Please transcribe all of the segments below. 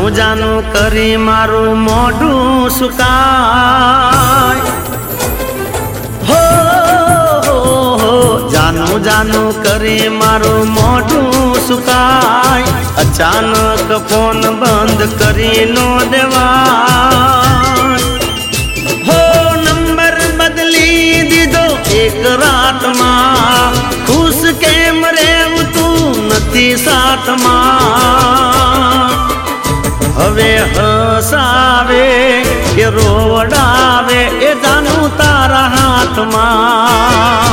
जानू करी मारू मोढू सुकाय हो जानू जानू करी मारू मोढू सुकाय अचानक फोन बंद करी नो देवाय हो नंबर बदली दीदो एक रात मां खुश केम रेव तू नथी साथ मां हवे हसावे के रोवडावे ए जानू तारा हाथ मां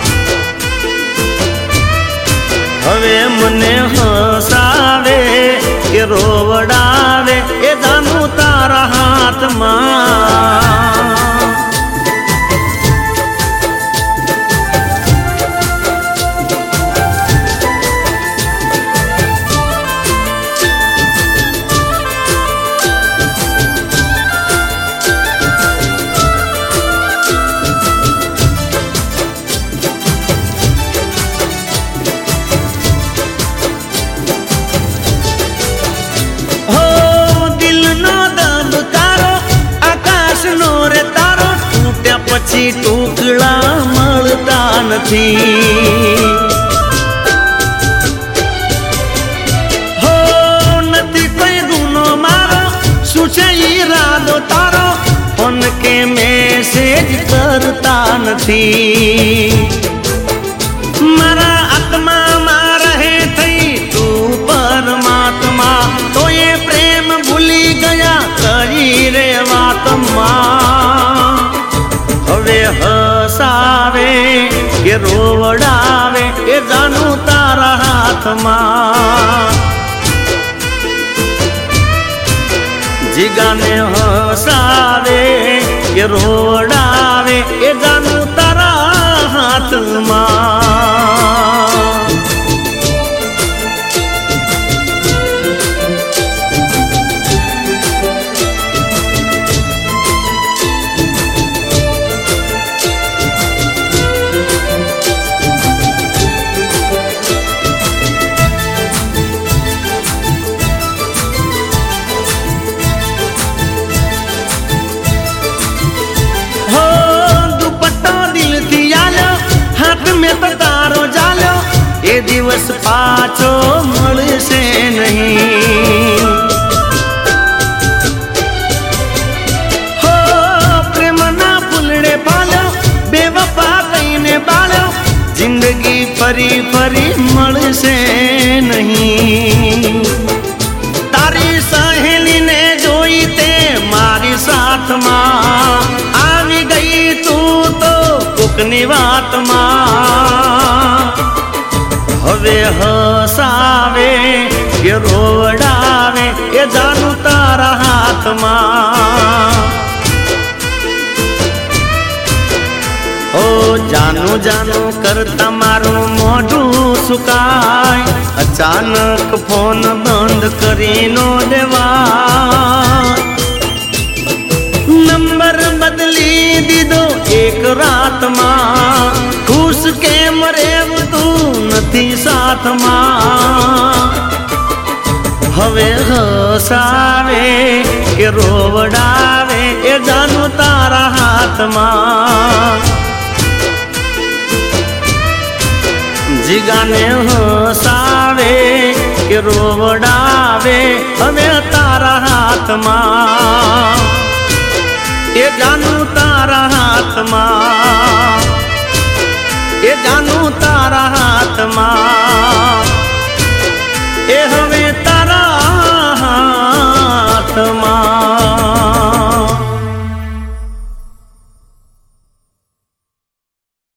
हवे मने हसावे के रोवडावे ए जानू तारा हाथ मां पछी टुकड़ा मळता नथी हो नथी कोई गुनो मारो शुं छे इरादो तारो फोन के मैसेज करता नथी मारा आत्मा में रहे थई तू परमात्मा तो ये प्रेम भूली गया कही रे वात हवे हसावे के रोवडावे ए जानू तारा हाथ मां जिगाने हसावे के रोवडावे ए जानू तारा हाथ मां तारो जालो ए दिवस पाछो मळशे नहीं हो प्रेम ना फूलड़े पालो बेवफा कईने बालो जिंदगी फरी फरी मळशे नहीं तारी सहेली ने जोई ते मारी साथ मां आवी गई तू तो कोकनी वात मां हवे हसावे के रोवडावे ए जानू तारा हाथ मां ओ जानू जानू करता मारू मोढू सुकाय अचानक फोन बंद करी नो देवा नंबर बदली दीदो एक रात मां खुश के मरेव तू नथी साथ मां हवे हसावे के रोवडावे ए जानू तारा हाथ मां जिगाने हसावे के रोवडावे हवे तारा हाथ मां